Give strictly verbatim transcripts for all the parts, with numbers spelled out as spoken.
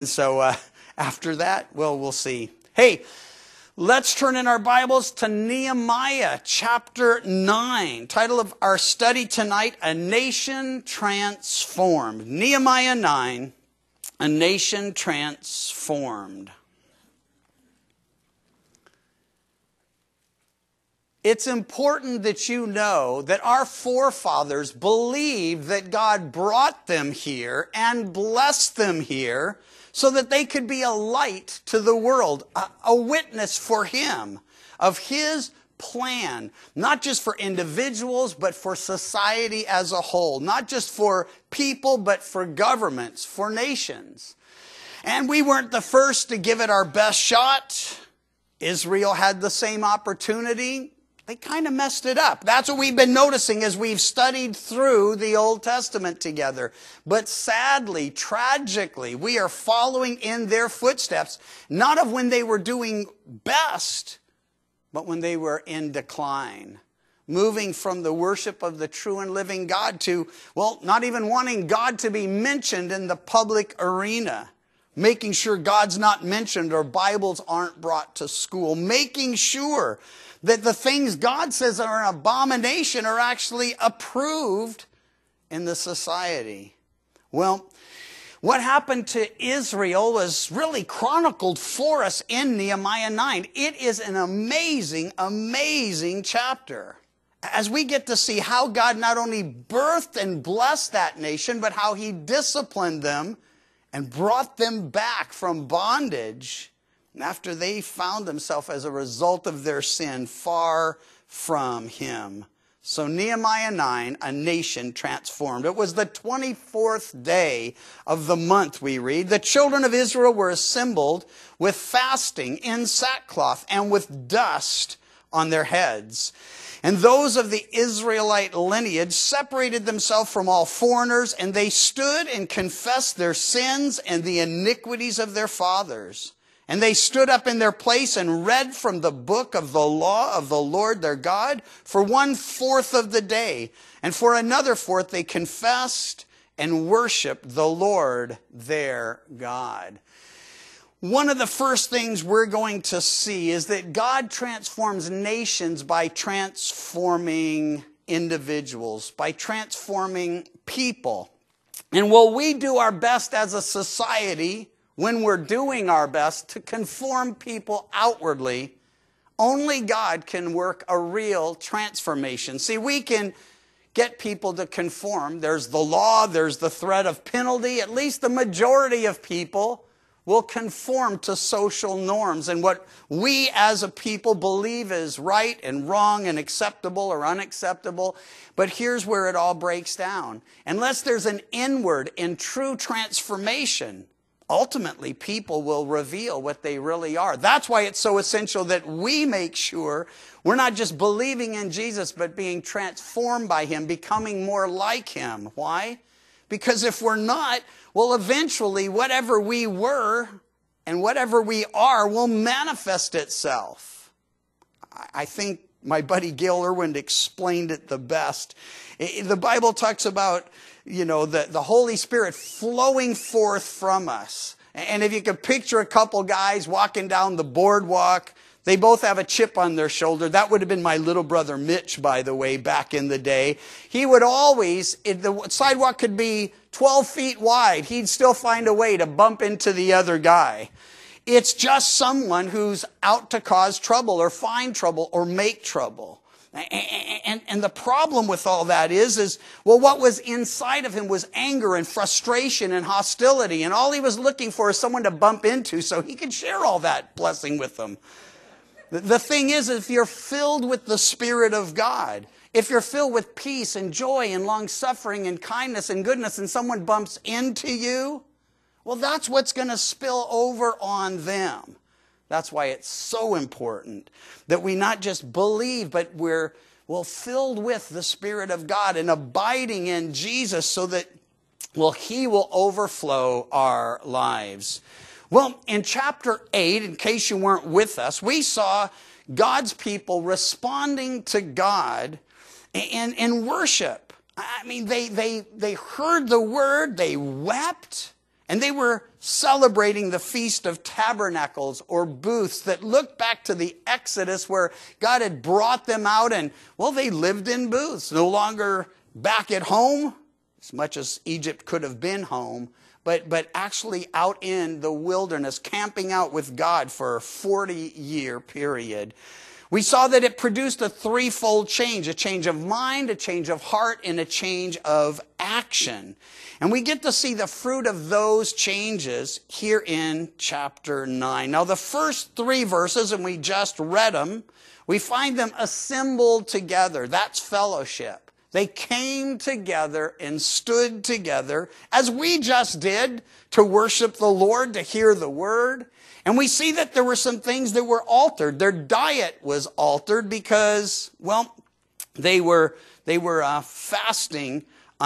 So uh, after that, well, we'll see. Hey, let's turn in our Bibles to Nehemiah chapter nine. Title of our study tonight, A Nation Transformed. Nehemiah nine, A Nation Transformed. It's important that you know that our forefathers believed that God brought them here and blessed them here so that they could be a light to the world, a, a witness for Him of His plan, not just for individuals, but for society as a whole, not just for people, but for governments, for nations. And we weren't the first to give it our best shot. Israel had the same opportunity. They kind of messed it up. That's what we've been noticing as we've studied through the Old Testament together. But sadly, tragically, we are following in their footsteps, not of when they were doing best, but when they were in decline. Moving from the worship of the true and living God to, well, not even wanting God to be mentioned in the public arena. Making sure God's not mentioned or Bibles aren't brought to school. Making sure that the things God says are an abomination are actually approved in the society. Well, what happened to Israel was really chronicled for us in Nehemiah nine. It is an amazing, amazing chapter. As we get to see how God not only birthed and blessed that nation, but how He disciplined them and brought them back from bondage after they found themselves as a result of their sin far from Him. So Nehemiah nine, A Nation Transformed. It was the twenty-fourth day of the month, we read. The children of Israel were assembled with fasting in sackcloth and with dust on their heads. And those of the Israelite lineage separated themselves from all foreigners, and they stood and confessed their sins and the iniquities of their fathers. And they stood up in their place and read from the book of the law of the Lord their God for one fourth of the day. And for another fourth they confessed and worshiped the Lord their God. One of the first things we're going to see is that God transforms nations by transforming individuals, by transforming people. And will we do our best as a society when we're doing our best to conform people outwardly? Only God can work a real transformation. See, we can get people to conform. There's the law, there's the threat of penalty. At least the majority of people will conform to social norms and what we as a people believe is right and wrong and acceptable or unacceptable. But here's where it all breaks down. Unless there's an inward and true transformation, ultimately people will reveal what they really are. That's why it's so essential that we make sure we're not just believing in Jesus, but being transformed by Him, becoming more like Him. Why? Because if we're not, well, eventually whatever we were and whatever we are will manifest itself. I think my buddy Gail Irwin explained it the best. The Bible talks about, you know, the, the Holy Spirit flowing forth from us. And if you could picture a couple guys walking down the boardwalk, they both have a chip on their shoulder. That would have been my little brother Mitch, by the way, back in the day. He would always, if the sidewalk could be twelve feet wide, he'd still find a way to bump into the other guy. It's just someone who's out to cause trouble or find trouble or make trouble. And, and, and the problem with all that is, is, well, what was inside of him was anger and frustration and hostility. And all he was looking for is someone to bump into so he could share all that blessing with them. The thing is, if you're filled with the Spirit of God, if you're filled with peace and joy and long-suffering and kindness and goodness, and someone bumps into you, well, that's what's going to spill over on them. That's why it's so important that we not just believe, but we're, well, filled with the Spirit of God and abiding in Jesus so that, well, He will overflow our lives. Well, in chapter eight, in case you weren't with us, we saw God's people responding to God in, in worship. I mean, they, they, they heard the word, they wept, And they were celebrating the Feast of Tabernacles, or booths, that looked back to the Exodus where God had brought them out and, well, they lived in booths, no longer back at home, as much as Egypt could have been home, but, but actually out in the wilderness, camping out with God for a forty-year period. We saw that it produced a threefold change, a change of mind, a change of heart, and a change of action. And we get to see the fruit of those changes here in chapter nine. Now, the first three verses, and we just read them, we find them assembled together. That's fellowship. They came together and stood together, as we just did, to worship the Lord, to hear the word. And we see that there were some things that were altered. Their diet was altered because, well, they were, they were uh, fasting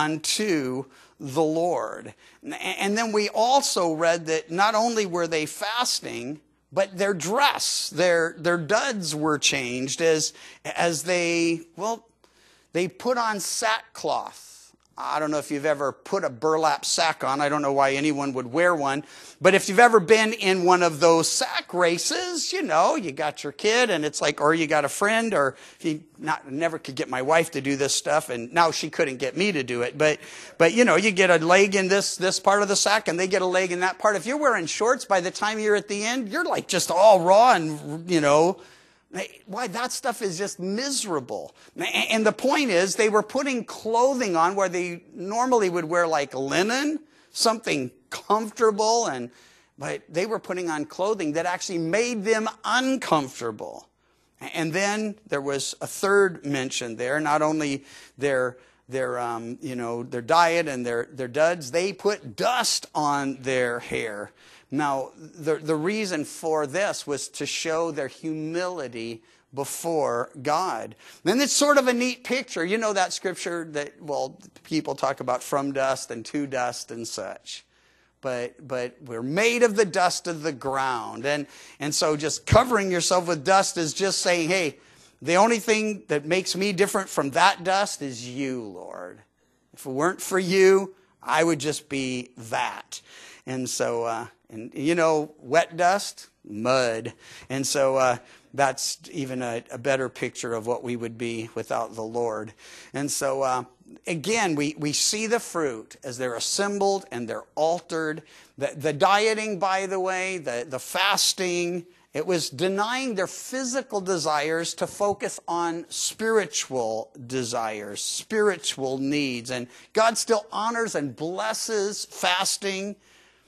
unto the Lord. And then we also read that not only were they fasting, but their dress, their, their duds were changed as, as they, well, they put on sackcloth. I don't know if you've ever put a burlap sack on. I don't know why anyone would wear one. But if you've ever been in one of those sack races, you know, you got your kid and it's like, or you got a friend, or if you not, never could get my wife to do this stuff, and now she couldn't get me to do it. But, but you know, you get a leg in this, this part of the sack and they get a leg in that part. If you're wearing shorts, by the time you're at the end, you're like just all raw and, you know, why, that stuff is just miserable. And the point is, they were putting clothing on where they normally would wear like linen, something comfortable, and but they were putting on clothing that actually made them uncomfortable. And then there was a third mention there, not only their their um, you know, their diet and their, their duds, they put dust on their hair. Now, the, the reason for this was to show their humility before God. Then it's sort of a neat picture. You know that scripture that, well, people talk about from dust and to dust and such. But, but we're made of the dust of the ground. And, and so just covering yourself with dust is just saying, hey, the only thing that makes me different from that dust is you, Lord. If it weren't for you, I would just be that. And so, uh, and you know, wet dust, mud. And so uh, that's even a, a better picture of what we would be without the Lord. And so, uh, again, we, we see the fruit as they're assembled and they're altered. The, the dieting, by the way, the, the fasting, it was denying their physical desires to focus on spiritual desires, spiritual needs. And God still honors and blesses fasting,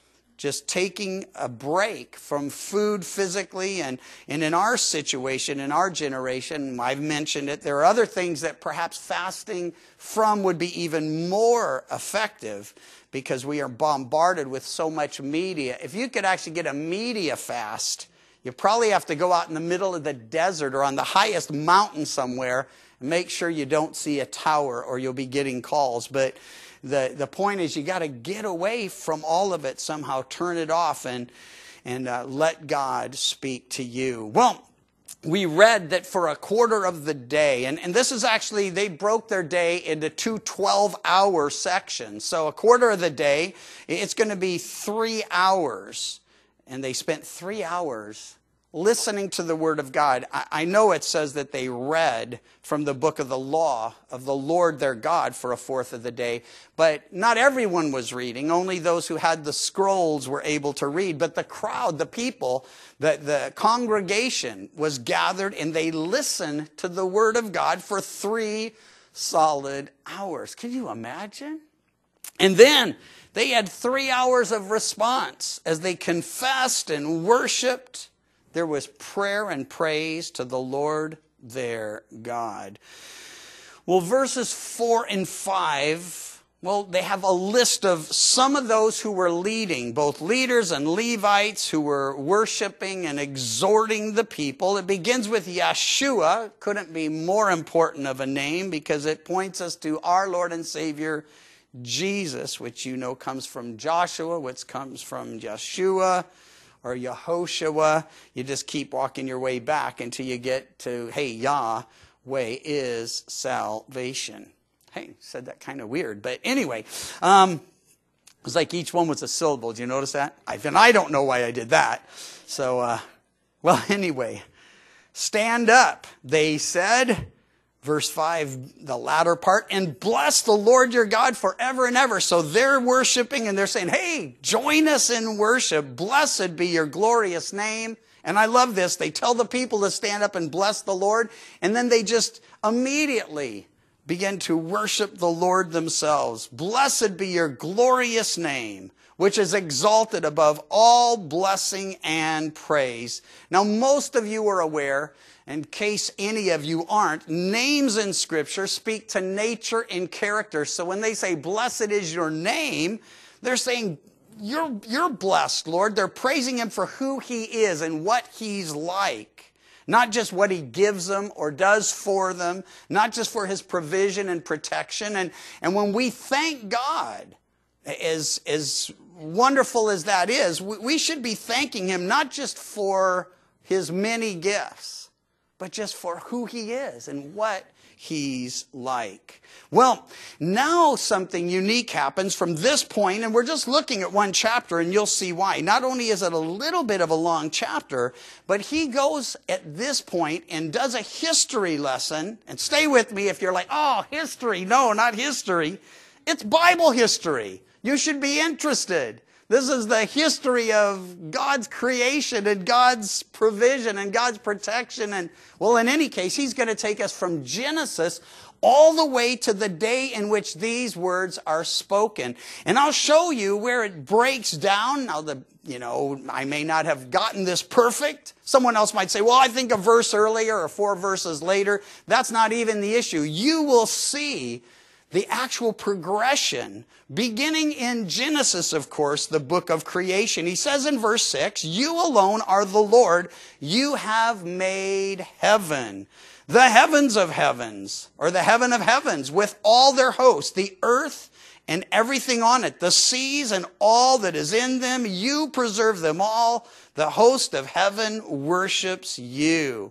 just taking a break from food physically. And, and in our situation, in our generation, I've mentioned it, there are other things that perhaps fasting from would be even more effective because we are bombarded with so much media. If you could actually get a media fast, you probably have to go out in the middle of the desert or on the highest mountain somewhere and make sure you don't see a tower or you'll be getting calls. But the, the point is you got to get away from all of it somehow, turn it off and, and uh, let God speak to you. Well, we read that for a quarter of the day, and, and this is actually, they broke their day into two twelve-hour sections. So a quarter of the day, it's going to be three hours. And they spent three hours listening to the Word of God. I, I know it says that they read from the book of the law of the Lord their God for a fourth of the day. But not everyone was reading. Only those who had the scrolls were able to read. But the crowd, the people, the, the congregation was gathered and they listened to the Word of God for three solid hours. Can you imagine? And then they had three hours of response as they confessed and worshiped. There was prayer and praise to the Lord their God. Well, verses four and five, well, they have a list of some of those who were leading, both leaders and Levites who were worshiping and exhorting the people. It begins with Yeshua. Couldn't be more important of a name because it points us to our Lord and Savior Jesus, which you know comes from Joshua, which comes from Yeshua or Yehoshua. You just keep walking your way back until you get to, hey, Yahweh is salvation. Hey, said that kind of weird, but anyway. Um, was like each one was a syllable. Did you notice that? I, and I don't know why I did that. So, uh, well, anyway, stand up, they said. Verse five, the latter part, and bless the Lord your God forever and ever. So they're worshiping and they're saying, hey, join us in worship. Blessed be your glorious name. And I love this. They tell the people to stand up and bless the Lord. And then they just immediately begin to worship the Lord themselves. Blessed be your glorious name, which is exalted above all blessing and praise. Now, most of you are aware, in case any of you aren't, names in Scripture speak to nature and character. So when they say, blessed is your name, they're saying, you're, you're blessed, Lord. They're praising him for who he is and what he's like. Not just what he gives them or does for them, not just for his provision and protection. And, and when we thank God, as, as wonderful as that is, we, we should be thanking him not just for his many gifts, but just for who he is and what he's like. Well, now something unique happens from this point, and we're just looking at one chapter, and you'll see why. Not only is it a little bit of a long chapter, but he goes at this point and does a history lesson. And stay with me if you're like, oh, history. No, not history. It's Bible history. You should be interested. This is the history of God's creation and God's provision and God's protection. And, well, in any case, he's going to take us from Genesis all the way to the day in which these words are spoken. And I'll show you where it breaks down. Now, the you know, I may not have gotten this perfect. Someone else might say, well, I think a verse earlier or four verses later. That's not even the issue. You will see the actual progression, beginning in Genesis, of course, the book of creation. He says in verse six, you alone are the Lord. You have made heaven, the heavens of heavens, or the heaven of heavens, with all their hosts, the earth and everything on it, the seas and all that is in them. You preserve them all. The host of heaven worships you.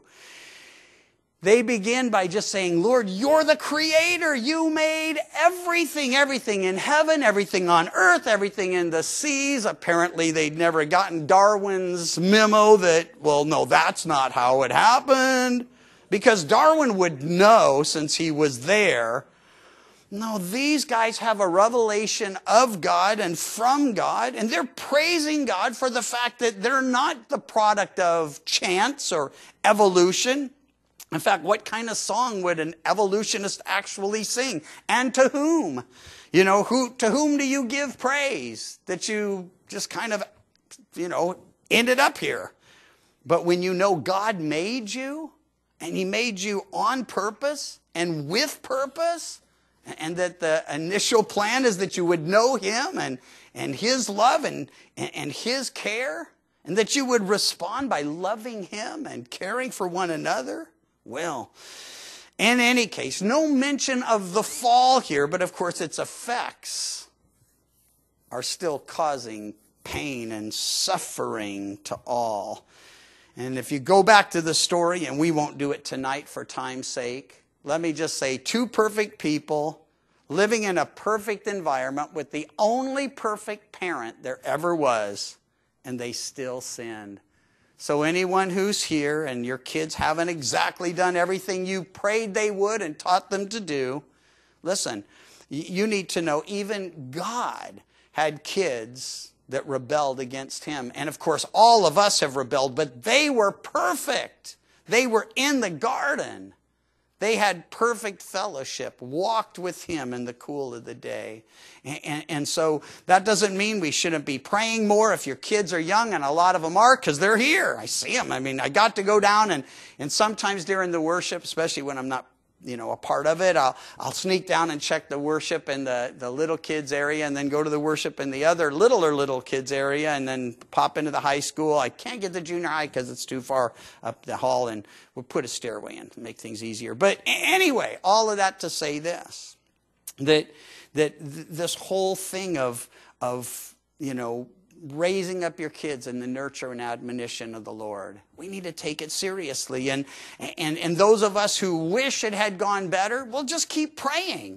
They begin by just saying, Lord, you're the creator. You made everything, everything in heaven, everything on earth, everything in the seas. Apparently, they'd never gotten Darwin's memo that, well, no, that's not how it happened. Because Darwin would know, since he was there, no, these guys have a revelation of God and from God, and they're praising God for the fact that they're not the product of chance or evolution. In fact, what kind of song would an evolutionist actually sing? And to whom? You know, who, to whom do you give praise that you just kind of, you know, ended up here? But when you know God made you, and he made you on purpose and with purpose, and that the initial plan is that you would know him and, and his love and, and his care, and that you would respond by loving him and caring for one another. Well, in any case, no mention of the fall here, but of course its effects are still causing pain and suffering to all. And if you go back to the story, and we won't do it tonight for time's sake, let me just say two perfect people living in a perfect environment with the only perfect parent there ever was, and they still sinned. So anyone who's here and your kids haven't exactly done everything you prayed they would and taught them to do, listen, you need to know even God had kids that rebelled against him. And of course, all of us have rebelled, but they were perfect. They were in the garden. They had perfect fellowship, walked with him in the cool of the day. And, and, and so that doesn't mean we shouldn't be praying more if your kids are young, and a lot of them are, because they're here. I see them. I mean, I got to go down, and, and sometimes during the worship, especially when I'm not, you know, a part of it, I'll, I'll sneak down and check the worship in the, the little kids area, and then go to the worship in the other littler little kids area, and then pop into the high school. I can't get the junior high because it's too far up the hall, and we'll put a stairway in to make things easier. But anyway, all of that to say this, that that th- this whole thing of of you know raising up your kids in the nurture and admonition of the Lord, we need to take it seriously. And and and those of us who wish it had gone better, we'll just keep praying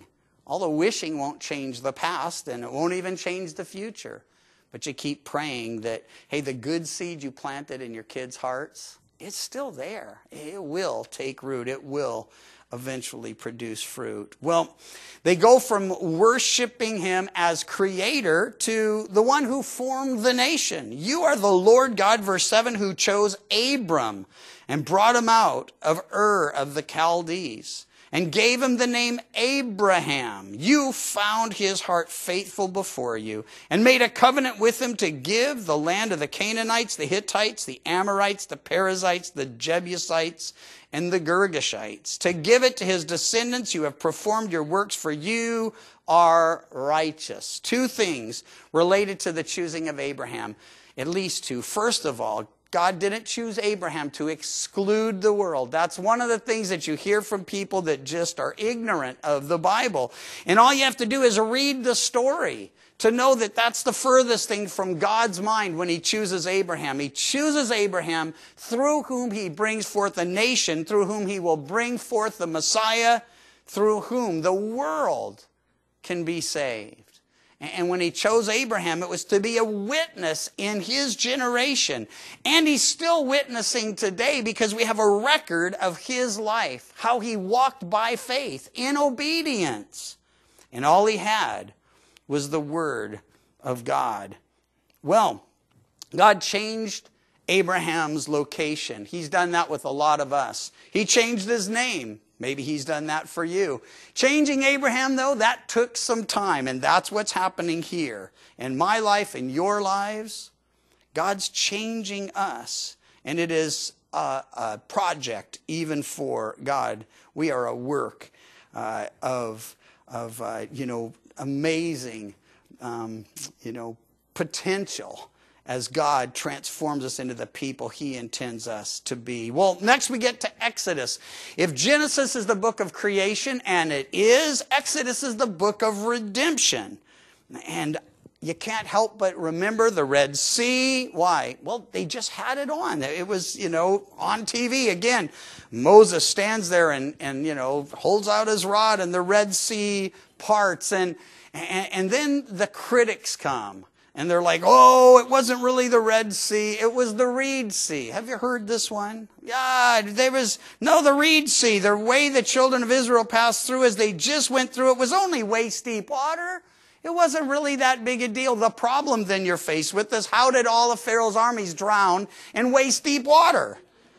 All the wishing won't change the past, and it won't even change the future. But you keep praying that, hey, the good seed you planted in your kids' hearts, it's still there. It will take root. It will eventually produce fruit. Well, they go from worshiping him as creator to the one who formed the nation. You are the Lord God, verse seven, who chose Abram and brought him out of Ur of the Chaldees and gave him the name Abraham. You found his heart faithful before you and made a covenant with him to give the land of the Canaanites, the Hittites, the Amorites, the Perizzites, the Jebusites, and the Girgashites. To give it to his descendants, you have performed your works, for you are righteous. Two things related to the choosing of Abraham, at least two. First of all, God didn't choose Abraham to exclude the world. That's one of the things that you hear from people that just are ignorant of the Bible. And all you have to do is read the story to know that that's the furthest thing from God's mind when he chooses Abraham. He chooses Abraham through whom he brings forth a nation, through whom he will bring forth the Messiah, through whom the world can be saved. And when he chose Abraham, it was to be a witness in his generation. And he's still witnessing today because we have a record of his life, how he walked by faith in obedience. And all he had was the word of God. Well, God changed Abraham's location. He's done that with a lot of us. He changed his name. Maybe he's done that for you. Changing Abraham, though, that took some time. And that's what's happening here. In my life, in your lives, God's changing us. And it is a, a project even for God. We are a work uh, of, of uh, you know, amazing, um, you know, potential as God transforms us into the people he intends us to be. Well, next we get to Exodus. If Genesis is the book of creation, and it is, Exodus is the book of redemption. And you can't help but remember the Red Sea. Why? Well, they just had it on. It was, you know, on T V. Again, Moses stands there and, and you know, holds out his rod and the Red Sea parts. And, and, and then the critics come. And they're like, oh, it wasn't really the Red Sea. It was the Reed Sea. Have you heard this one? Yeah, there was, no, the Reed Sea. The way the children of Israel passed through as they just went through it was only waist deep water. It wasn't really that big a deal. The problem then you're faced with is how did all of Pharaoh's armies drown in waist deep water?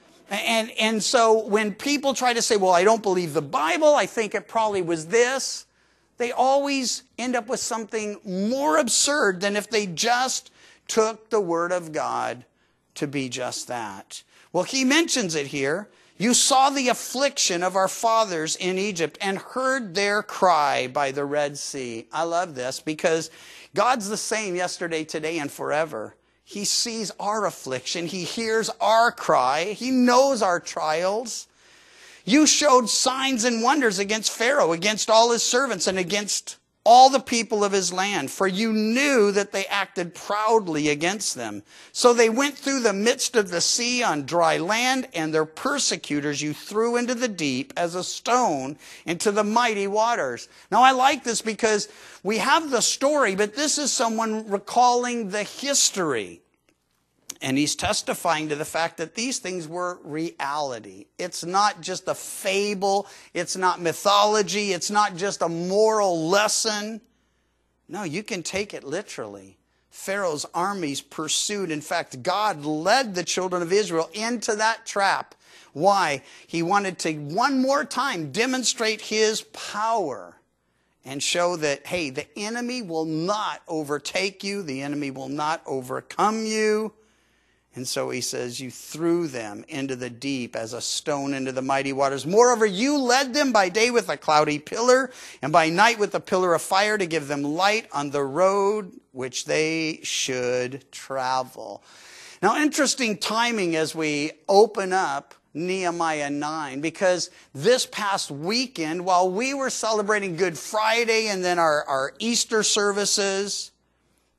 And, and so when people try to say, well, I don't believe the Bible, I think it probably was this, they always end up with something more absurd than if they just took the word of God to be just that. Well, he mentions it here. You saw the affliction of our fathers in Egypt and heard their cry by the Red Sea. I love this because God's the same yesterday, today, and forever. He sees our affliction. He hears our cry. He knows our trials. You showed signs and wonders against Pharaoh, against all his servants, and against all the people of his land, for you knew that they acted proudly against them. So they went through the midst of the sea on dry land, and their persecutors you threw into the deep as a stone into the mighty waters. Now I like this because we have the story, but this is someone recalling the history. And he's testifying to the fact that these things were reality. It's not just a fable. It's not mythology. It's not just a moral lesson. No, you can take it literally. Pharaoh's armies pursued. In fact, God led the children of Israel into that trap. Why? He wanted to one more time demonstrate his power and show that, hey, the enemy will not overtake you. The enemy will not overcome you. And so he says, you threw them into the deep as a stone into the mighty waters. Moreover, you led them by day with a cloudy pillar, and by night with a pillar of fire to give them light on the road which they should travel. Now, interesting timing as we open up Nehemiah nine, because this past weekend, while we were celebrating Good Friday and then our, our Easter services,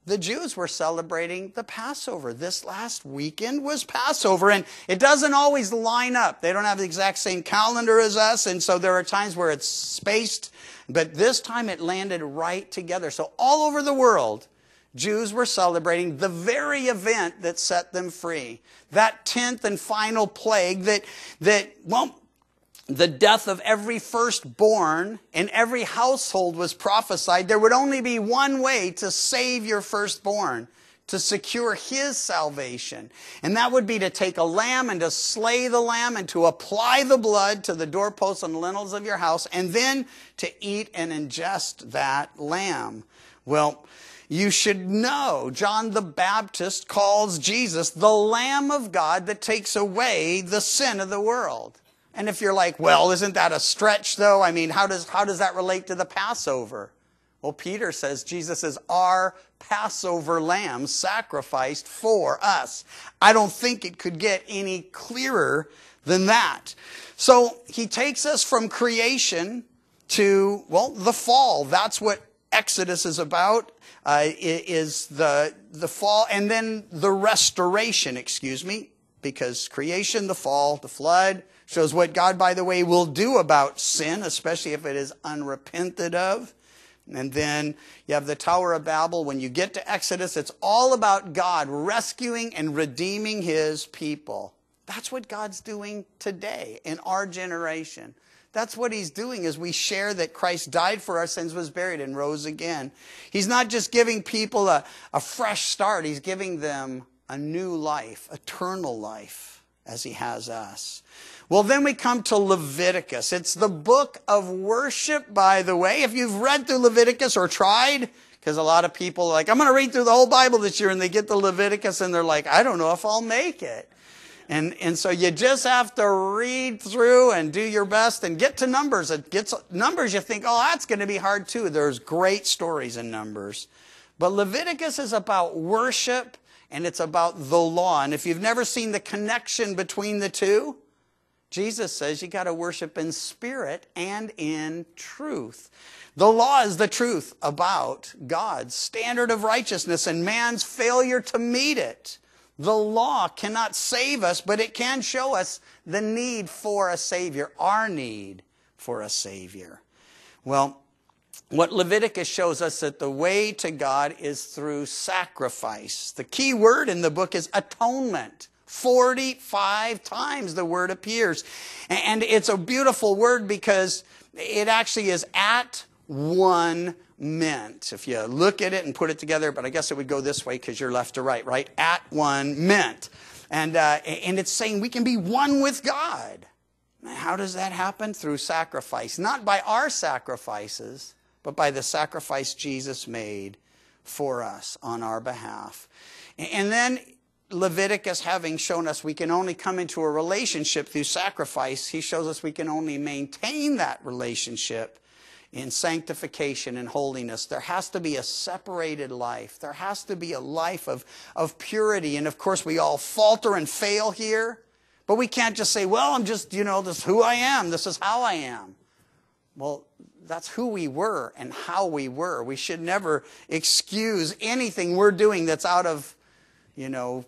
the Jews were celebrating the Passover. This last weekend was Passover, and it doesn't always line up. They don't have the exact same calendar as us, and so there are times where it's spaced, but this time it landed right together. So all over the world, Jews were celebrating the very event that set them free. That tenth and final plague that, that, well, the death of every firstborn in every household was prophesied. There would only be one way to save your firstborn, to secure his salvation. And that would be to take a lamb and to slay the lamb and to apply the blood to the doorposts and lintels of your house, and then to eat and ingest that lamb. Well, you should know John the Baptist calls Jesus the Lamb of God that takes away the sin of the world. And if you're like, well, isn't that a stretch though? I mean, how does, how does that relate to the Passover? Well, Peter says Jesus is our Passover lamb sacrificed for us. I don't think it could get any clearer than that. So he takes us from creation to, well, the fall. That's what Exodus is about, uh, is the, the fall, and then the restoration, excuse me, because creation, the fall, the flood, shows what God, by the way, will do about sin, especially if it is unrepented of. And then you have the Tower of Babel. When you get to Exodus, it's all about God rescuing and redeeming his people. That's what God's doing today in our generation. That's what he's doing as we share that Christ died for our sins, was buried, and rose again. He's not just giving people a, a fresh start. He's giving them a new life, eternal life, as he has us. Well, then we come to Leviticus. It's the book of worship, by the way. If you've read through Leviticus or tried, because a lot of people are like, I'm going to read through the whole Bible this year, and they get to Leviticus and they're like, I don't know if I'll make it. And, and so you just have to read through and do your best and get to Numbers. It gets Numbers, you think, oh, that's going to be hard too. There's great stories in Numbers. But Leviticus is about worship, and it's about the law. And if you've never seen the connection between the two, Jesus says you got to worship in spirit and in truth. The law is the truth about God's standard of righteousness and man's failure to meet it. The law cannot save us, but it can show us the need for a Savior, our need for a Savior. Well, what Leviticus shows us that the way to God is through sacrifice. The key word in the book is atonement. forty-five times the word appears. And it's a beautiful word because it actually is at one meant. If you look at it and put it together, but I guess it would go this way because you're left to right, right? At one meant. And, uh, and it's saying we can be one with God. How does that happen? Through sacrifice. Not by our sacrifices, but by the sacrifice Jesus made for us on our behalf. And then Leviticus, having shown us we can only come into a relationship through sacrifice, he shows us we can only maintain that relationship in sanctification and holiness. There has to be a separated life. There has to be a life of, of purity. And of course, we all falter and fail here. But we can't just say, well, I'm just, you know, this is who I am. This is how I am. Well, that's who we were and how we were. We should never excuse anything we're doing that's out of, you know,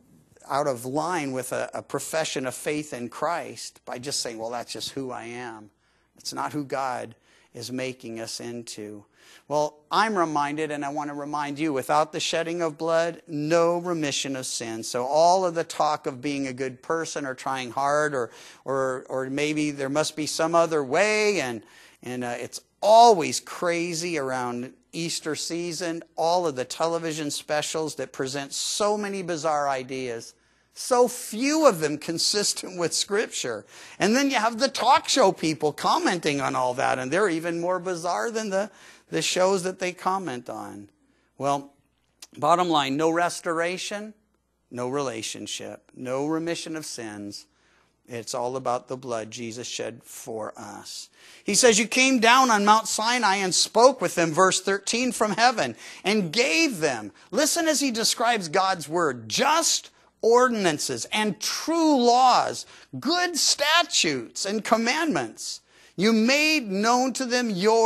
out of line with a, a profession of faith in Christ by just saying, well, that's just who I am. It's not who God is making us into. Well, I'm reminded, and I want to remind you, without the shedding of blood, no remission of sin. So all of the talk of being a good person or trying hard or or or maybe there must be some other way, and and uh, it's always crazy around Easter season, all of the television specials that present so many bizarre ideas. So few of them consistent with Scripture. And then you have the talk show people commenting on all that, and they're even more bizarre than the, the shows that they comment on. Well, bottom line, no restoration, no relationship, no remission of sins. It's all about the blood Jesus shed for us. He says, you came down on Mount Sinai and spoke with them, verse thirteen, from heaven, and gave them, listen as he describes God's word, just ordinances and true laws, good statutes and commandments. You made known to them your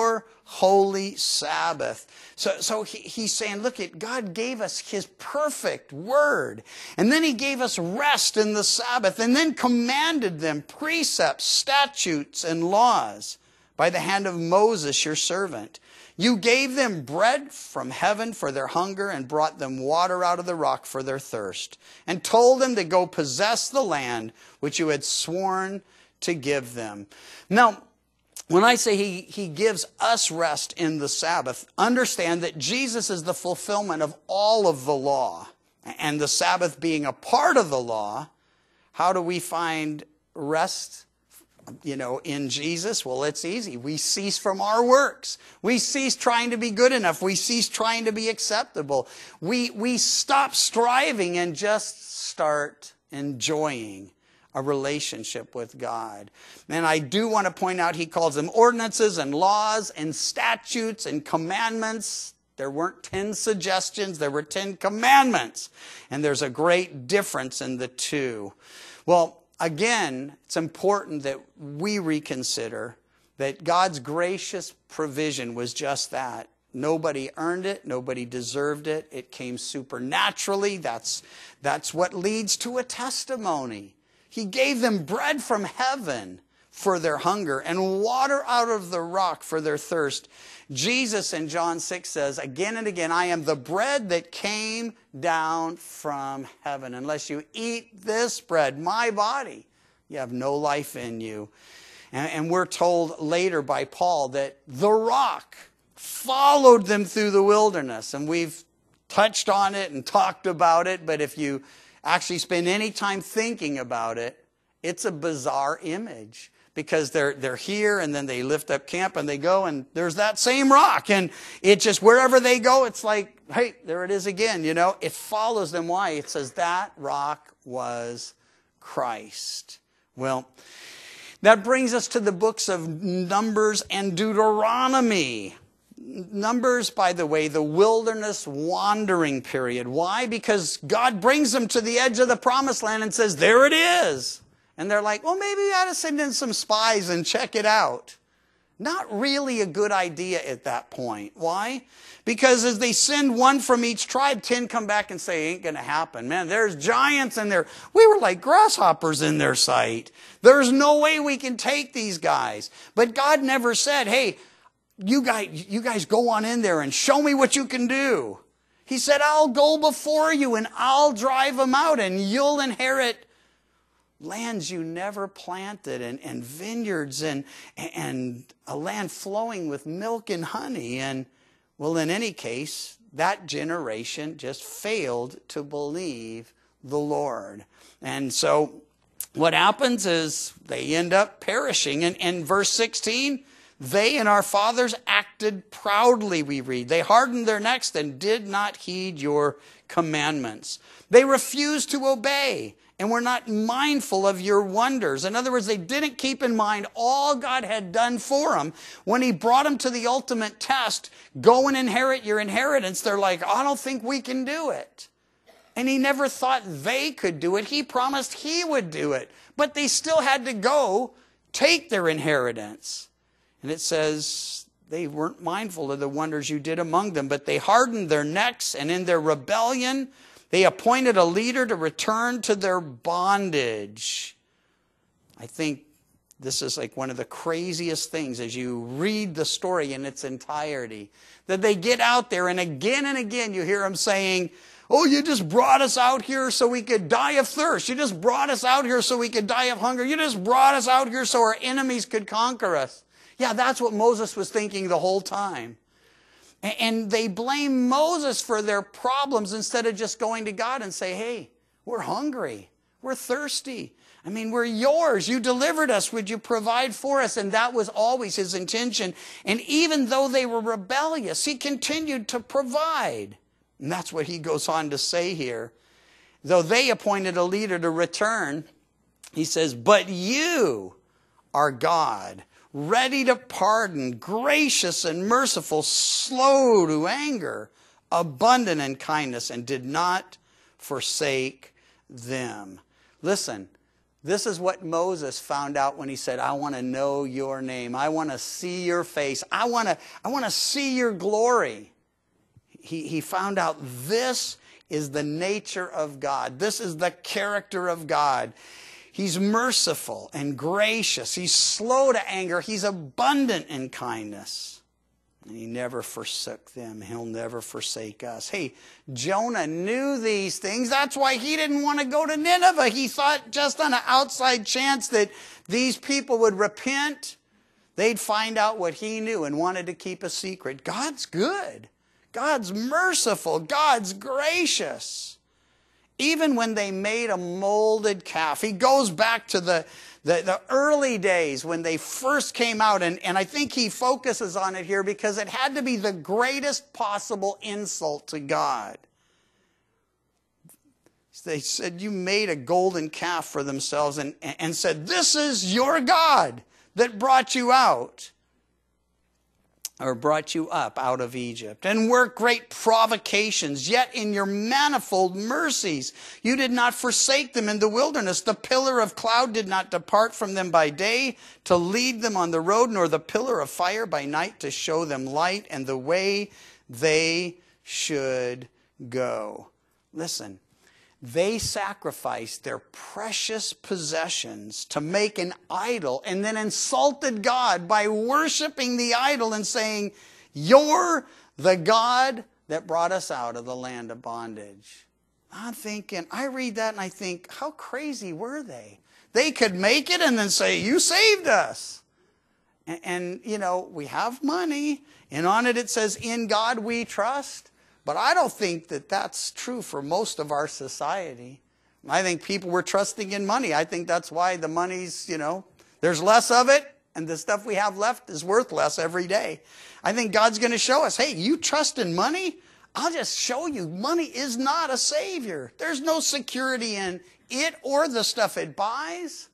holy Sabbath. So, so he, he's saying, look, at God gave us his perfect word. And then he gave us rest in the Sabbath and then commanded them precepts, statutes, and laws by the hand of Moses, your servant. You gave them bread from heaven for their hunger and brought them water out of the rock for their thirst, and told them to go possess the land which you had sworn to give them. Now, when I say he, he gives us rest in the Sabbath, understand that Jesus is the fulfillment of all of the law. And the Sabbath being a part of the law, how do we find rest? You know, in Jesus? Well, it's easy. We cease from our works. We cease trying to be good enough. We cease trying to be acceptable. We, we stop striving and just start enjoying a relationship with God. And I do want to point out, he calls them ordinances and laws and statutes and commandments. There weren't ten suggestions. There were ten commandments. And there's a great difference in the two. Well, again, it's important that we reconsider that God's gracious provision was just that. Nobody earned it. Nobody deserved it. It came supernaturally. That's, that's what leads to a testimony. He gave them bread from heaven for their hunger and water out of the rock for their thirst. Jesus in John six says again and again, I am the bread that came down from heaven. Unless you eat this bread, my body, you have no life in you. And, and we're told later by Paul that the rock followed them through the wilderness. And we've touched on it and talked about it, but if you actually spend any time thinking about it, it's a bizarre image. Because they're they're here and then they lift up camp and they go and there's that same rock. And it just, wherever they go, it's like, hey, there it is again, you know. It follows them. Why? It says that rock was Christ. Well, that brings us to the books of Numbers and Deuteronomy. Numbers, by the way, the wilderness wandering period. Why? Because God brings them to the edge of the promised land and says, there it is. And they're like, well, maybe we ought to send in some spies and check it out. Not really a good idea at that point. Why? Because as they send one from each tribe, ten come back and say, ain't going to happen. Man, there's giants in there. We were like grasshoppers in their sight. There's no way we can take these guys. But God never said, hey, you guys, you guys go on in there and show me what you can do. He said, I'll go before you and I'll drive them out and you'll inherit lands you never planted and, and vineyards and, and a land flowing with milk and honey. And, well, in any case, that generation just failed to believe the Lord. And so what happens is they end up perishing. And in verse sixteen, they and our fathers acted proudly, we read. They hardened their necks and did not heed your commandments. They refused to obey and were not mindful of your wonders. In other words, they didn't keep in mind all God had done for them. When he brought them to the ultimate test, go and inherit your inheritance, they're like, I don't think we can do it. And he never thought they could do it. He promised he would do it. But they still had to go take their inheritance. And it says they weren't mindful of the wonders you did among them, but they hardened their necks, and in their rebellion, they appointed a leader to return to their bondage. I think this is like one of the craziest things as you read the story in its entirety. That they get out there and again and again you hear them saying, oh, you just brought us out here so we could die of thirst. You just brought us out here so we could die of hunger. You just brought us out here so our enemies could conquer us. Yeah, that's what Moses was thinking the whole time. And they blame Moses for their problems instead of just going to God and say, hey, we're hungry. We're thirsty. I mean, we're yours. You delivered us. Would you provide for us? And that was always his intention. And even though they were rebellious, he continued to provide. And that's what he goes on to say here. Though they appointed a leader to return, he says, but you are God, ready to pardon, gracious and merciful, slow to anger, abundant in kindness, and did not forsake them. Listen, This is what Moses found out when he said, I want to know your name. I want to see your face. I want to, I want to see your glory. He, he found out this is the nature of God. This is the character of God. He's merciful and gracious. He's slow to anger. He's abundant in kindness. And he never forsook them. He'll never forsake us. Hey, Jonah knew these things. That's why he didn't want to go to Nineveh. He thought just on an outside chance that these people would repent, they'd find out what he knew and wanted to keep a secret. God's good. God's merciful. God's gracious. Even when they made a molded calf. He goes back to the, the, the early days when they first came out. And, and I think he focuses on it here because it had to be the greatest possible insult to God. They said, you made a golden calf for themselves and, and said, this is your God that brought you out. Or brought you up out of Egypt, and worked great provocations, yet in your manifold mercies you did not forsake them in the wilderness. The pillar of cloud did not depart from them by day to lead them on the road, nor the pillar of fire by night to show them light and the way they should go. Listen. They sacrificed their precious possessions to make an idol and then insulted God by worshiping the idol and saying, you're the God that brought us out of the land of bondage. I'm thinking, I read that and I think, how crazy were they? They could make it and then say, you saved us. And, and you know, we have money and on it it says, in God we trust. But I don't think that that's true for most of our society. I think people were trusting in money. I think that's why the money's, you know, there's less of it and the stuff we have left is worth less every day. I think God's going to show us, hey, you trust in money? I'll just show you money is not a savior. There's no security in it or the stuff it buys.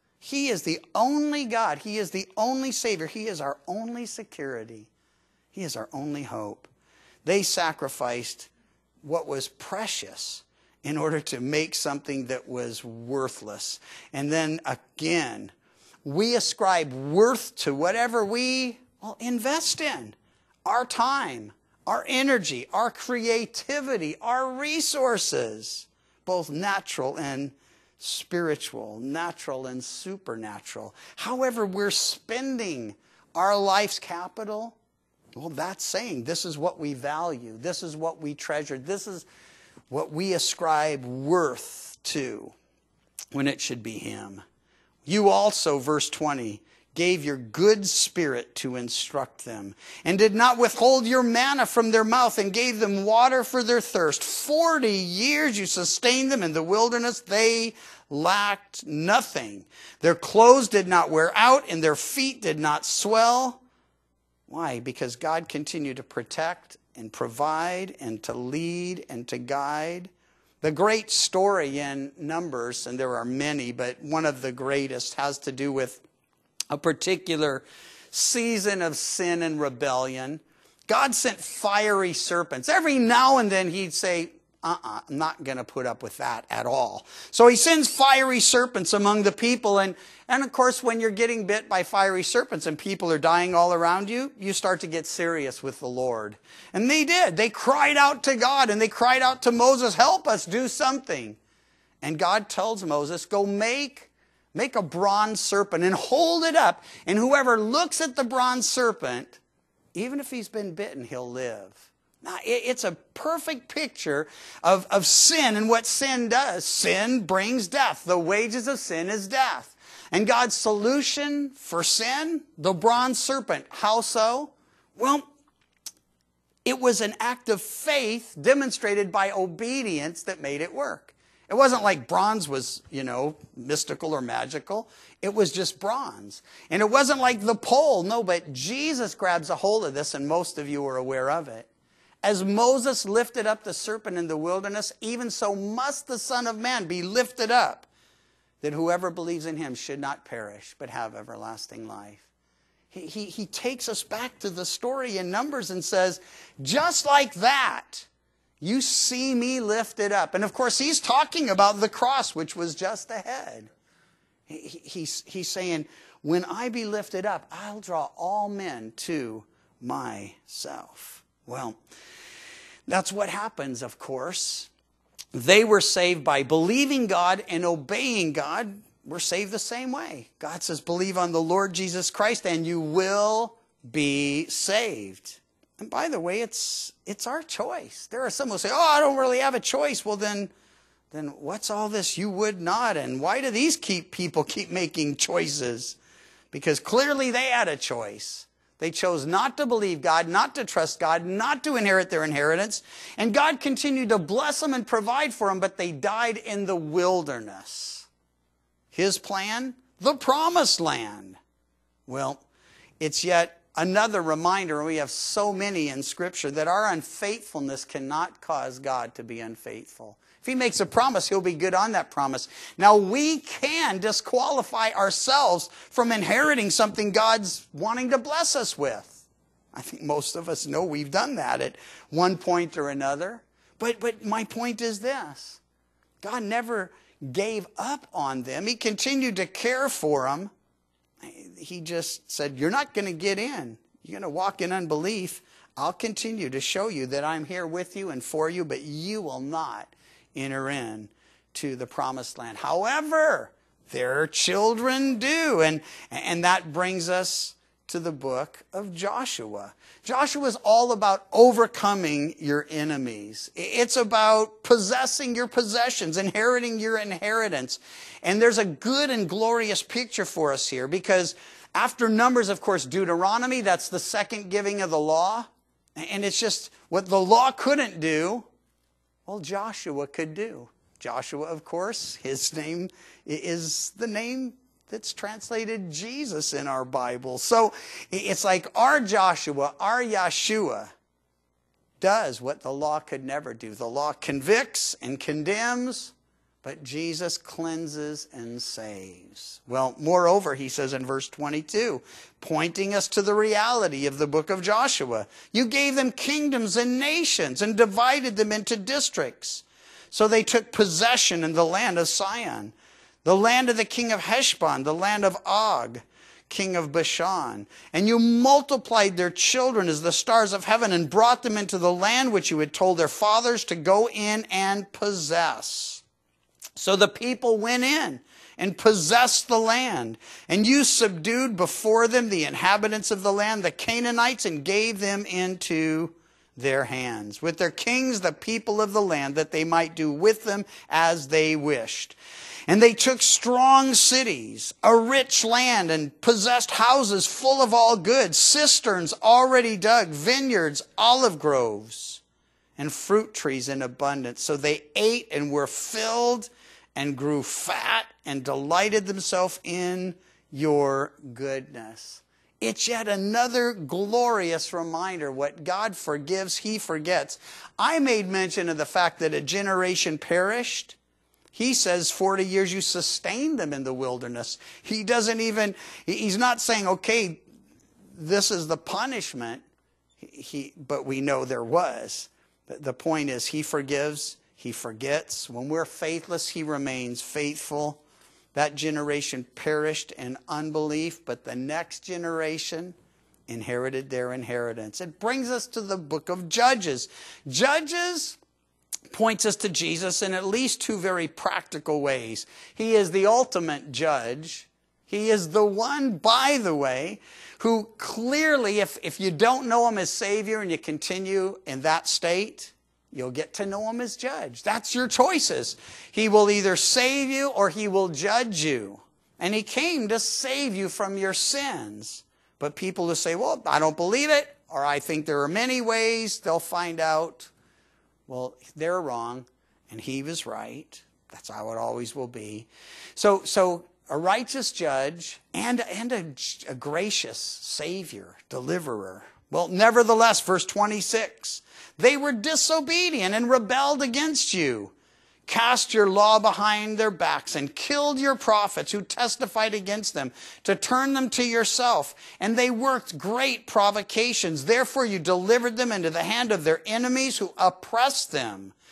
He is the only God. He is the only savior. He is our only security. He is our only hope. They sacrificed what was precious in order to make something that was worthless. And then again, we ascribe worth to whatever we well, invest in. Our time, our energy, our creativity, our resources, both natural and spiritual, natural and supernatural. However, we're spending our life's capital. Well, that's saying this is what we value. This is what we treasure. This is what we ascribe worth to when it should be him. You also, verse twenty, gave your good spirit to instruct them and did not withhold your manna from their mouth and gave them water for their thirst. Forty years you sustained them in the wilderness. They lacked nothing. Their clothes did not wear out and their feet did not swell. Why? Because God continued to protect and provide and to lead and to guide. The great story in Numbers, and there are many, but one of the greatest has to do with a particular season of sin and rebellion. God sent fiery serpents. Every now and then he'd say, uh-uh, I'm not going to put up with that at all. So he sends fiery serpents among the people. And, and of course, when you're getting bit by fiery serpents and people are dying all around you, you start to get serious with the Lord. And they did. They cried out to God and they cried out to Moses, help us, do something. And God tells Moses, go make, make a bronze serpent and hold it up. And whoever looks at the bronze serpent, even if he's been bitten, he'll live. Now, it's a perfect picture of, of sin and what sin does. Sin brings death. The wages of sin is death. And God's solution for sin, the bronze serpent. How so? Well, it was an act of faith demonstrated by obedience that made it work. It wasn't like bronze was, you know, mystical or magical. It was just bronze. And it wasn't like the pole. No, but Jesus grabs a hold of this, and most of you are aware of it. As Moses lifted up the serpent in the wilderness, even so must the Son of Man be lifted up, that whoever believes in him should not perish, but have everlasting life. He, he, he takes us back to the story in Numbers and says, just like that, you see me lifted up. And of course, he's talking about the cross, which was just ahead. He, he's, he's saying, when I be lifted up, I'll draw all men to myself. Well, that's what happens, of course. They were saved by believing God and obeying God. We're saved the same way. God says, believe on the Lord Jesus Christ and you will be saved. And by the way, it's it's our choice. There are some who say, oh, I don't really have a choice. Well, then, then what's all this you would not? And why do these keep people keep making choices? Because clearly they had a choice. They chose not to believe God, not to trust God, not to inherit their inheritance. And God continued to bless them and provide for them, but they died in the wilderness. His plan? The promised land. Well, it's yet another reminder, we have so many in Scripture, that our unfaithfulness cannot cause God to be unfaithful. If He makes a promise, He'll be good on that promise. Now, we can disqualify ourselves from inheriting something God's wanting to bless us with. I think most of us know we've done that at one point or another. But, but my point is this. God never gave up on them. He continued to care for them. He just said, you're not going to get in. You're going to walk in unbelief. I'll continue to show you that I'm here with you and for you, but you will not enter in to the promised land. However, their children do. And, and that brings us to the book of Joshua. Joshua is all about overcoming your enemies. It's about possessing your possessions, inheriting your inheritance. And there's a good and glorious picture for us here, because after Numbers, of course, Deuteronomy, that's the second giving of the law. And it's just what the law couldn't do, well, Joshua could do. Joshua, of course, his name is the name that's translated Jesus in our Bible. So it's like our Joshua, our Yeshua, does what the law could never do. The law convicts and condemns, but Jesus cleanses and saves. Well, moreover, he says in verse twenty-two, pointing us to the reality of the book of Joshua, you gave them kingdoms and nations and divided them into districts. So they took possession in the land of Sihon, the land of the king of Heshbon, the land of Og, king of Bashan. And you multiplied their children as the stars of heaven and brought them into the land which you had told their fathers to go in and possess. So the people went in and possessed the land. And you subdued before them the inhabitants of the land, the Canaanites, and gave them into their hands, with their kings, the people of the land, that they might do with them as they wished. And they took strong cities, a rich land, and possessed houses full of all goods, cisterns already dug, vineyards, olive groves, and fruit trees in abundance. So they ate and were filled and grew fat and delighted themselves in your goodness. It's yet another glorious reminder. What God forgives, He forgets. I made mention of the fact that a generation perished. He says forty years you sustained them in the wilderness. He doesn't even, he's not saying, okay, this is the punishment. He, but we know there was. The point is, He forgives, He forgets. When we're faithless, He remains faithful. That generation perished in unbelief, but the next generation inherited their inheritance. It brings us to the book of Judges. Judges points us to Jesus in at least two very practical ways. He is the ultimate judge. He is the one, by the way, who clearly, if, if you don't know Him as Savior and you continue in that state, you'll get to know Him as judge. That's your choices. He will either save you or He will judge you. And He came to save you from your sins. But people who say, well, I don't believe it, or I think there are many ways, they'll find out, well, they're wrong and He was right. That's how it always will be. So, so a righteous judge and, and a, a gracious Savior, deliverer. Well, nevertheless, verse twenty-six, they were disobedient and rebelled against you, cast your law behind their backs and killed your prophets who testified against them to turn them to yourself. And they worked great provocations. Therefore, you delivered them into the hand of their enemies who oppressed them.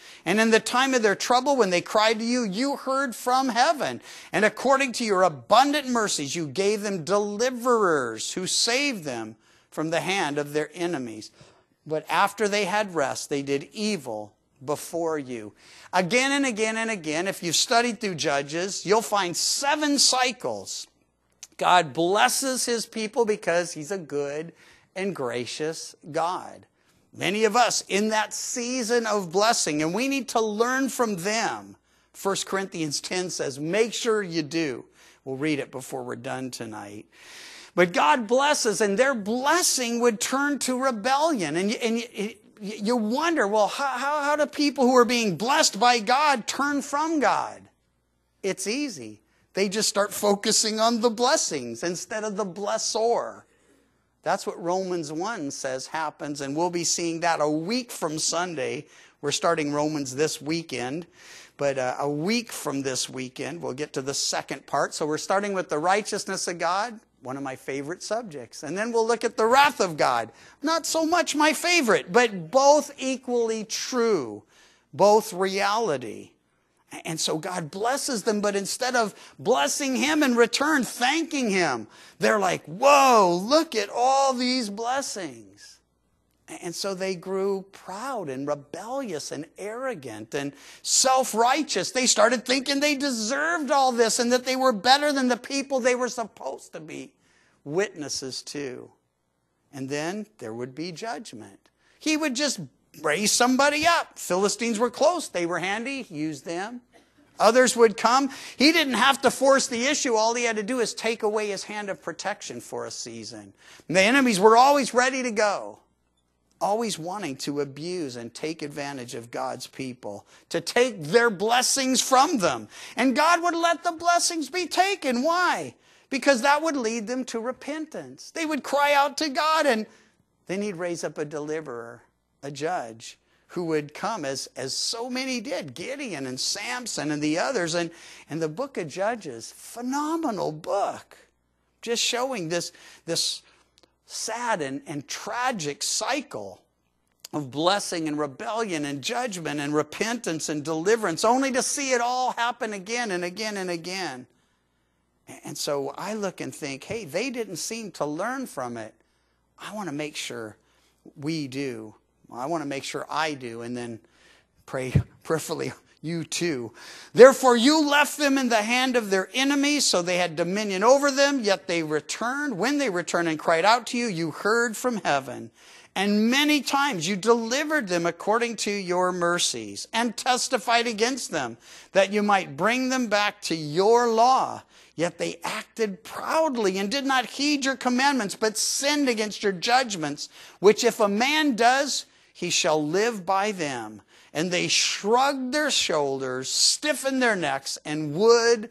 And in the time of their trouble, when they cried to you, you heard from heaven. And according to your abundant mercies, you gave them deliverers who saved them from the hand of their enemies. But after they had rest, they did evil before you. Again and again and again, if you've studied through Judges, you'll find seven cycles. God blesses his people because he's a good and gracious God. Many of us in that season of blessing, and we need to learn from them. First Corinthians ten says, make sure you do. We'll read it before we're done tonight. But God blesses, and their blessing would turn to rebellion. And, and you, you wonder, well, how, how, how do people who are being blessed by God turn from God? It's easy. They just start focusing on the blessings instead of the blessor. That's what Romans one says happens, and we'll be seeing that a week from Sunday. We're starting Romans this weekend, but uh, a week from this weekend, we'll get to the second part. So we're starting with the righteousness of God, one of my favorite subjects. And then we'll look at the wrath of God. Not so much my favorite, but both equally true, both reality. And so God blesses them, but instead of blessing him in return, thanking him, they're like, whoa, look at all these blessings. And so they grew proud and rebellious and arrogant and self-righteous. They started thinking they deserved all this and that they were better than the people they were supposed to be witnesses to. And then there would be judgment. He would just raise somebody up. Philistines were close. They were handy. Use them. Others would come. He didn't have to force the issue. All he had to do is take away his hand of protection for a season. And the enemies were always ready to go. Always wanting to abuse and take advantage of God's people. To take their blessings from them. And God would let the blessings be taken. Why? Because that would lead them to repentance. They would cry out to God, and then he'd raise up a deliverer, a judge, who would come as, as so many did, Gideon and Samson and the others. And, and the book of Judges, phenomenal book, just showing this, this sad and, and tragic cycle of blessing and rebellion and judgment and repentance and deliverance, only to see it all happen again and again and again. And so I look and think, hey, they didn't seem to learn from it. I want to make sure we do. I want to make sure I do, and then pray prayerfully you too. Therefore you left them in the hand of their enemies, so they had dominion over them, yet they returned. When they returned and cried out to you, you heard from heaven. And many times you delivered them according to your mercies, and testified against them, that you might bring them back to your law. Yet they acted proudly and did not heed your commandments, but sinned against your judgments, which if a man does, he shall live by them. And they shrugged their shoulders, stiffened their necks, and would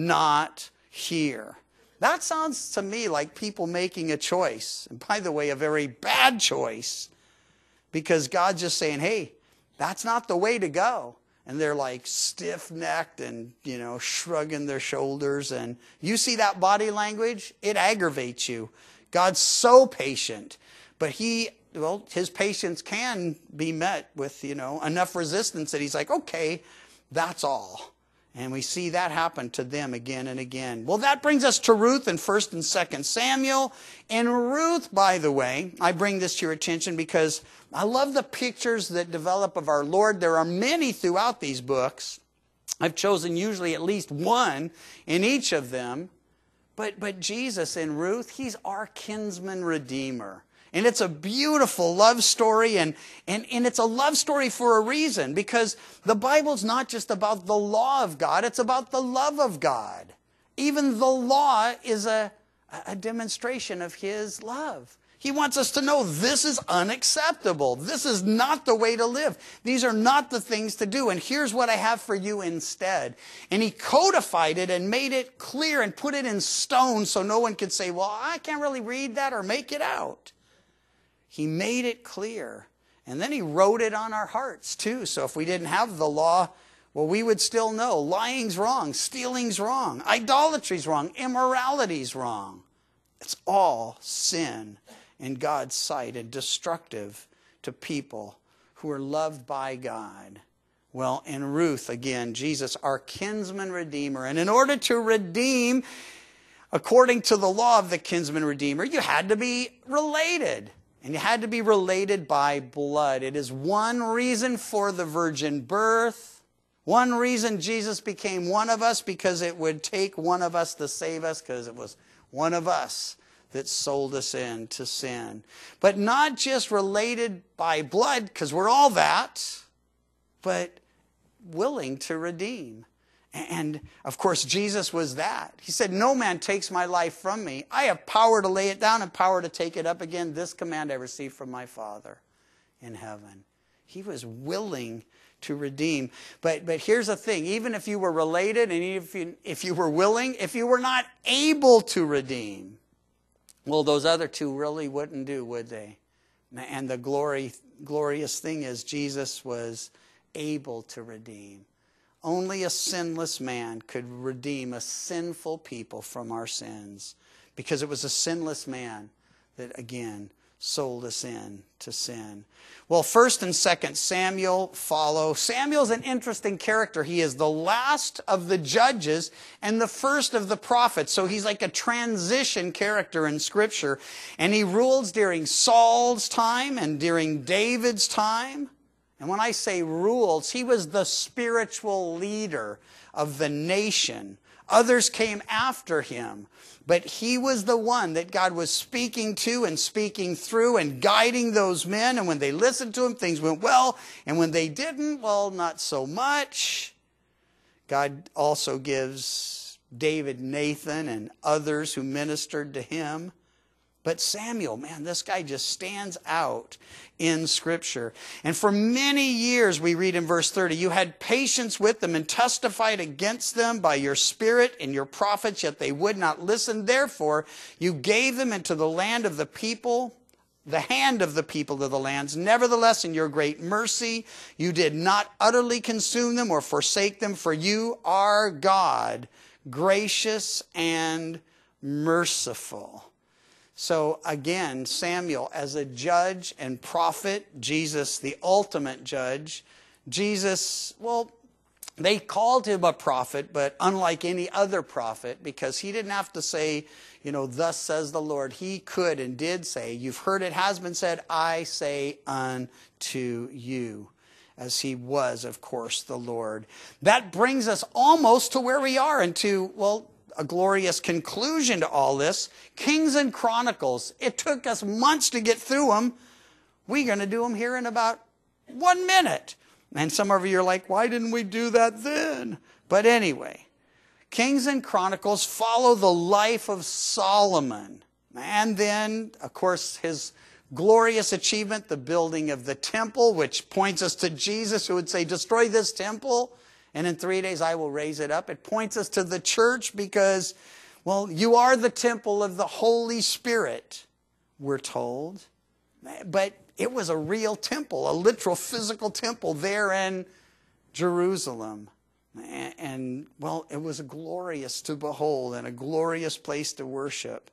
not hear. That sounds to me like people making a choice. And by the way, a very bad choice. Because God's just saying, hey, that's not the way to go. And they're like stiff-necked and, you know, shrugging their shoulders. And you see that body language? It aggravates you. God's so patient. But he, well, his patience can be met with, you know, enough resistance that he's like, okay, that's all. And we see that happen to them again and again. Well, that brings us to Ruth in First and Second Samuel. And Ruth, by the way, I bring this to your attention because I love the pictures that develop of our Lord. There are many throughout these books. I've chosen usually at least one in each of them. But, but Jesus in Ruth, he's our kinsman redeemer. And it's a beautiful love story, and, and, and it's a love story for a reason, because the Bible's not just about the law of God, it's about the love of God. Even the law is a, a demonstration of his love. He wants us to know this is unacceptable. This is not the way to live. These are not the things to do, and here's what I have for you instead. And he codified it and made it clear and put it in stone so no one could say, well, I can't really read that or make it out. He made it clear. And then he wrote it on our hearts too. So if we didn't have the law, well, we would still know lying's wrong, stealing's wrong, idolatry's wrong, immorality's wrong. It's all sin in God's sight and destructive to people who are loved by God. Well, in Ruth, again, Jesus, our kinsman redeemer. And in order to redeem, according to the law of the kinsman redeemer, you had to be related. And you had to be related by blood. It is one reason for the virgin birth. One reason Jesus became one of us, because it would take one of us to save us, because it was one of us that sold us into sin. But not just related by blood, because we're all that, but willing to redeem. And, of course, Jesus was that. He said, no man takes my life from me. I have power to lay it down and power to take it up again. This command I received from my Father in heaven. He was willing to redeem. But, but here's the thing. Even if you were related and if you, if you were willing, if you were not able to redeem, well, those other two really wouldn't do, would they? And the glory, glorious thing is Jesus was able to redeem. Only a sinless man could redeem a sinful people from our sins, because it was a sinless man that, again, sold us in to sin. Well, first and second Samuel follow. Samuel's an interesting character. He is the last of the judges and the first of the prophets. So he's like a transition character in Scripture. And he rules during Saul's time and during David's time. And when I say rules, he was the spiritual leader of the nation. Others came after him, but he was the one that God was speaking to and speaking through and guiding those men. And when they listened to him, things went well. And when they didn't, well, not so much. God also gives David Nathan and others who ministered to him. But Samuel, man, this guy just stands out in Scripture. And for many years, we read in verse thirty, you had patience with them and testified against them by your spirit and your prophets, yet they would not listen. Therefore, you gave them into the land of the people, the hand of the people of the lands. Nevertheless, in your great mercy, you did not utterly consume them or forsake them, for you are God, gracious and merciful. So again, Samuel as a judge and prophet, Jesus the ultimate judge. Jesus, well, they called him a prophet, but unlike any other prophet, because he didn't have to say, you know, thus says the Lord. He could and did say, you've heard it has been said, I say unto you. As he was, of course, the Lord. That brings us almost to where we are, and to, well, a glorious conclusion to all this. Kings and Chronicles. It took us months to get through them. We're going to do them here in about one minute. And some of you are like, why didn't we do that then? But anyway, Kings and Chronicles follow the life of Solomon. And then, of course, his glorious achievement, the building of the temple, which points us to Jesus, who would say, destroy this temple, and in three days I will raise it up. It points us to the church because, well, you are the temple of the Holy Spirit, we're told. But it was a real temple, a literal physical temple there in Jerusalem. And, and well, it was glorious to behold and a glorious place to worship.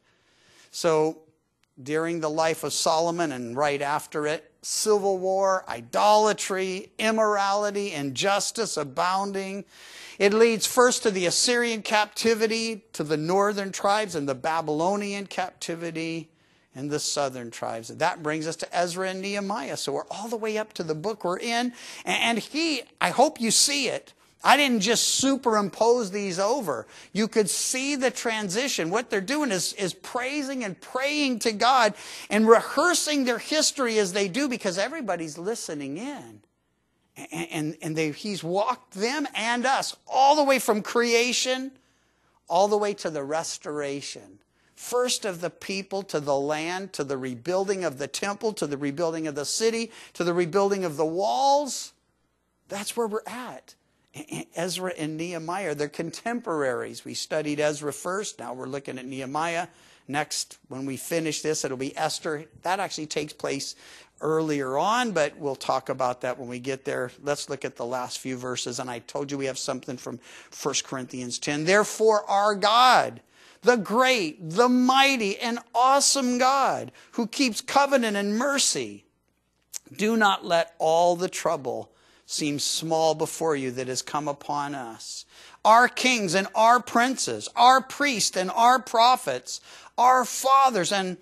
So during the life of Solomon and right after it, civil war, idolatry, immorality, injustice abounding. It leads first to the Assyrian captivity, to the northern tribes, and the Babylonian captivity, and the southern tribes. And that brings us to Ezra and Nehemiah. So we're all the way up to the book we're in. And he, I hope you see it. I didn't just superimpose these over. You could see the transition. What they're doing is, is praising and praying to God and rehearsing their history as they do, because everybody's listening in. And, and, and they, he's walked them and us all the way from creation, all the way to the restoration. First of the people to the land, to the rebuilding of the temple, to the rebuilding of the city, to the rebuilding of the walls. That's where we're at. Ezra and Nehemiah, they're contemporaries. We studied Ezra first. Now we're looking at Nehemiah. Next, when we finish this, it'll be Esther. That actually takes place earlier on, but we'll talk about that when we get there. Let's look at the last few verses. And I told you we have something from First Corinthians ten. Therefore, our God, the great, the mighty, and awesome God, who keeps covenant and mercy, do not let all the trouble seems small before you that has come upon us. Our kings and our princes, our priests and our prophets, our fathers and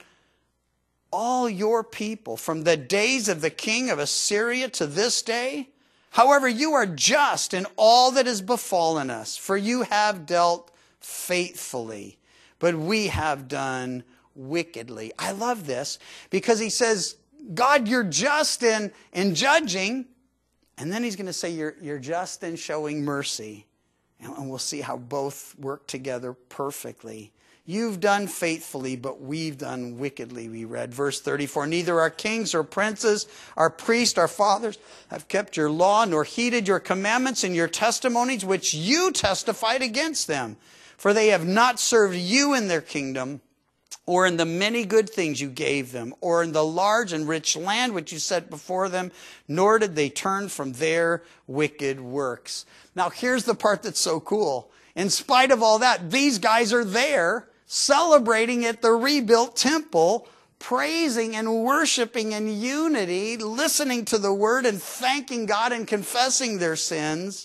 all your people from the days of the king of Assyria to this day. However, you are just in all that has befallen us, for you have dealt faithfully, but we have done wickedly. I love this because he says, God, you're just in, in judging. And then he's going to say, you're, you're just in showing mercy. And we'll see how both work together perfectly. You've done faithfully, but we've done wickedly, we read. Verse thirty-four, neither our kings or princes, our priests, our fathers have kept your law, nor heeded your commandments and your testimonies, which you testified against them. For they have not served you in their kingdom, or in the many good things you gave them, or in the large and rich land which you set before them, nor did they turn from their wicked works. Now here's the part that's so cool. In spite of all that, these guys are there celebrating at the rebuilt temple, praising and worshiping in unity, listening to the word and thanking God and confessing their sins.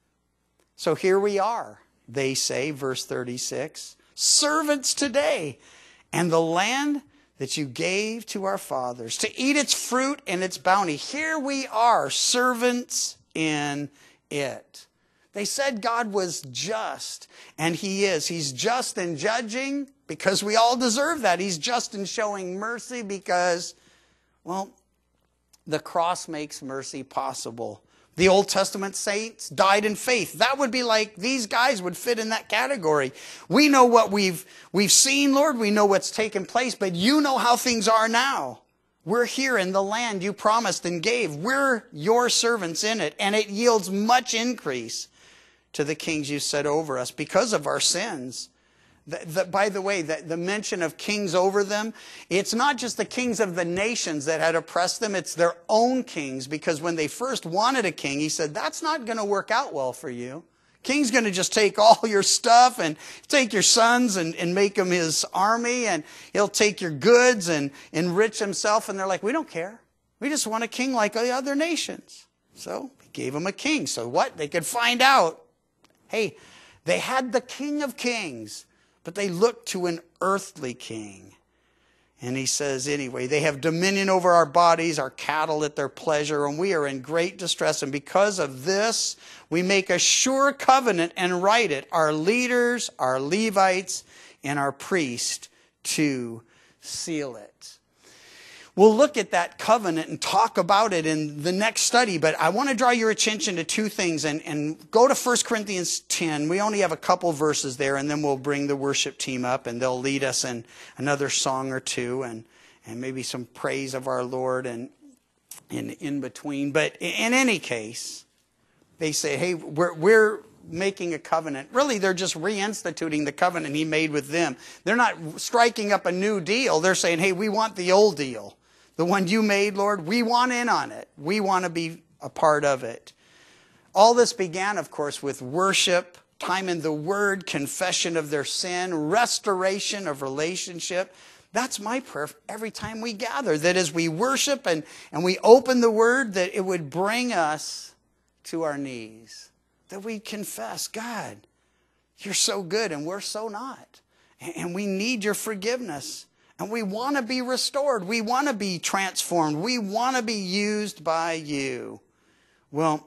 So here we are, they say, verse thirty-six, servants today, and the land that you gave to our fathers, to eat its fruit and its bounty. Here we are, servants in it. They said God was just, and he is. He's just in judging because we all deserve that. He's just in showing mercy because, well, the cross makes mercy possible. The Old Testament saints died in faith. That would be like these guys would fit in that category. We know what we've, we've seen, Lord. We know what's taken place, but you know how things are now. We're here in the land you promised and gave. We're your servants in it, and it yields much increase to the kings you set over us because of our sins. The, the, by the way, the, the mention of kings over them, it's not just the kings of the nations that had oppressed them, it's their own kings, because when they first wanted a king, he said, that's not going to work out well for you. King's going to just take all your stuff and take your sons and, and make them his army, and he'll take your goods and enrich himself. And they're like, we don't care. We just want a king like the other nations. So he gave them a king. So what? They could find out. Hey, they had the King of Kings, but they looked to an earthly king. And he says, anyway, they have dominion over our bodies, our cattle at their pleasure, and we are in great distress. And because of this, we make a sure covenant and write it, our leaders, our Levites, and our priests to seal it. We'll look at that covenant and talk about it in the next study, but I want to draw your attention to two things and, and go to First Corinthians ten. We only have a couple verses there, and then we'll bring the worship team up and they'll lead us in another song or two and, and maybe some praise of our Lord and in, in between. But in any case, they say, hey, we're, we're making a covenant. Really, they're just reinstituting the covenant he made with them. They're not striking up a new deal. They're saying, hey, we want the old deal. The one you made, Lord, we want in on it. We want to be a part of it. All this began, of course, with worship, time in the Word, confession of their sin, restoration of relationship. That's my prayer every time we gather, that as we worship and, and we open the Word, that it would bring us to our knees. That we confess, God, you're so good and we're so not. And we need your forgiveness. And we want to be restored. We want to be transformed. We want to be used by you. Well,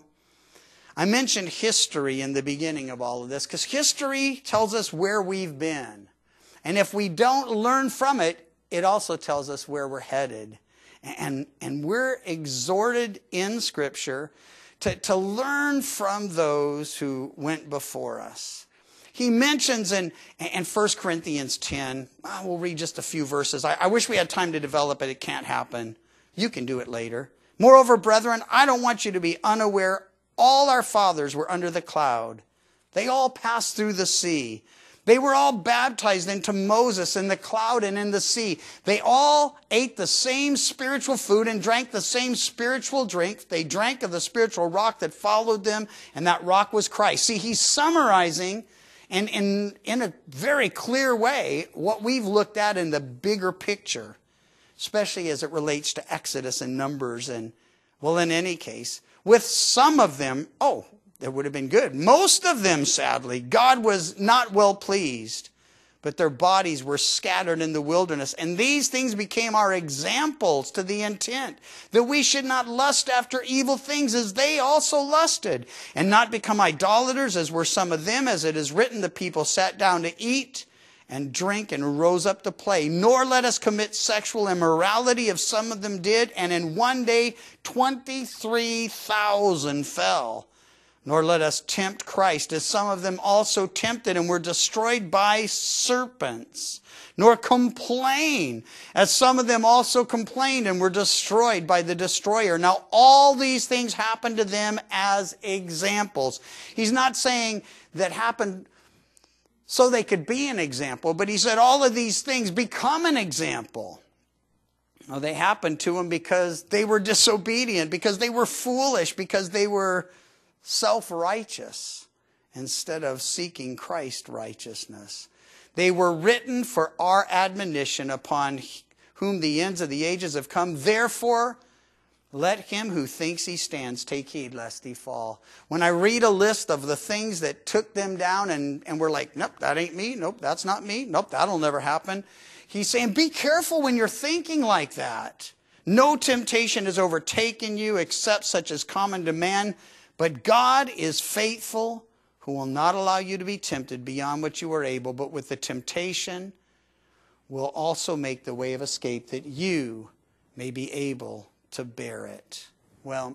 I mentioned history in the beginning of all of this because history tells us where we've been. And if we don't learn from it, it also tells us where we're headed. And, and we're exhorted in Scripture to, to learn from those who went before us. He mentions in, in First Corinthians ten, oh, we'll read just a few verses. I, I wish we had time to develop it. It can't happen. You can do it later. Moreover, brethren, I don't want you to be unaware. All our fathers were under the cloud. They all passed through the sea. They were all baptized into Moses in the cloud and in the sea. They all ate the same spiritual food and drank the same spiritual drink. They drank of the spiritual rock that followed them, and that rock was Christ. See, he's summarizing and in, in a very clear way what we've looked at in the bigger picture, especially as it relates to Exodus and Numbers. And, well, in any case, With some of them, oh, that would have been good. Most of them, sadly, God was not well pleased, but their bodies were scattered in the wilderness. And these things became our examples to the intent that we should not lust after evil things as they also lusted, and not become idolaters as were some of them, as it is written, the people sat down to eat and drink and rose up to play. Nor let us commit sexual immorality, as some of them did, and in one day twenty-three thousand fell. Nor let us tempt Christ, as some of them also tempted and were destroyed by serpents. Nor complain, as some of them also complained and were destroyed by the destroyer. Now all these things happened to them as examples. He's not saying that happened so they could be an example, but he said all of these things become an example. Well, they happened to them because they were disobedient, because they were foolish, because they were self-righteous instead of seeking Christ's righteousness. They were written for our admonition, upon whom the ends of the ages have come. Therefore, let him who thinks he stands take heed lest he fall. When I read a list of the things that took them down and, and we're like, nope, that ain't me. Nope, that's not me. Nope, that'll never happen. He's saying, be careful when you're thinking like that. No temptation has overtaken you except such as common to man. But God is faithful, who will not allow you to be tempted beyond what you are able, but with the temptation will also make the way of escape, that you may be able to bear it. Well,